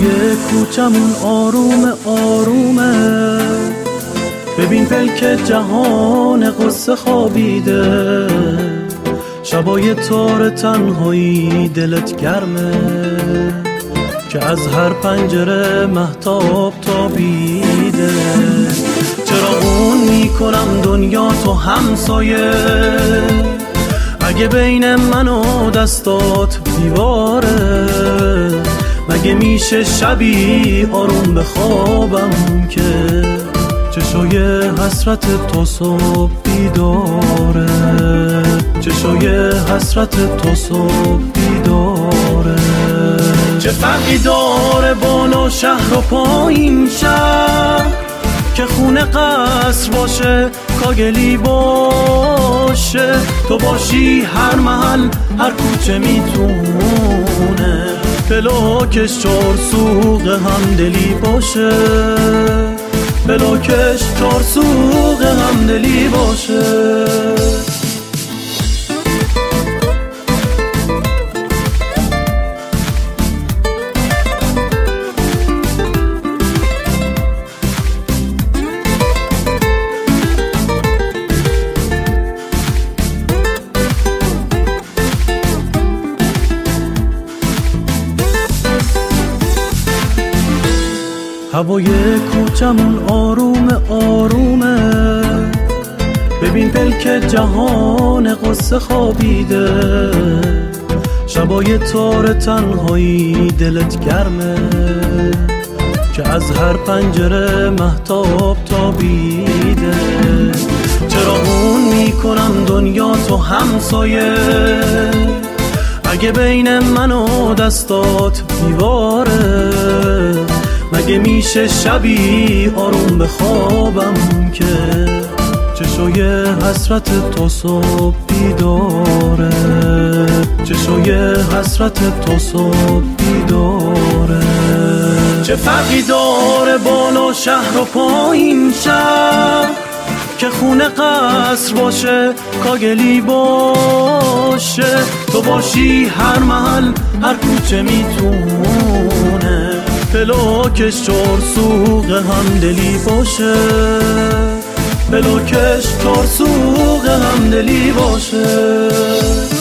هوای کوچمون آروم آرومه، ببین پلک جهان قصه خوابیده، شبای تار تنهایی دلت گرمه که از هر پنجره مهتاب تابیده. چراغون میکنم دنیا تو همسایه، اگه بین من و دستات دیواره، مگه میشه شبی آروم بخوابم که چشای حسرت تو صبح بیداره، چشای حسرت تو صبح بیداره. چه فرقی داره بالا شهر و پایین شهر، که خونه قصر باشه کاگلی باشه، تو باشی هر محل هر کوچه میتونه، بلاکش چار سوق همدلی باشه، بلاکش چار سوق همدلی باشه. هوای کوچمون آروم آرومه، ببین پلک جهان قصه خوابیده، شبای تار تنهایی دلت گرمه که از هر پنجره مهتاب تابیده. چراغون میکنم دنیا تو همسایه، اگه بین من و دستات دیواره، مگه میشه شبی آروم بخوابم که چشای حسرت تو صبح بیداره، چشای حسرت تو صبح بیداره. چه فرقی داره بالا شهر و پایین شهر، که خونه قصر باشه کاگلی باشه، تو باشی هر محل هر کوچه میتونه، بلاکش چار سوق همدلی باشه، بلاکش چار سوق همدلی باشه.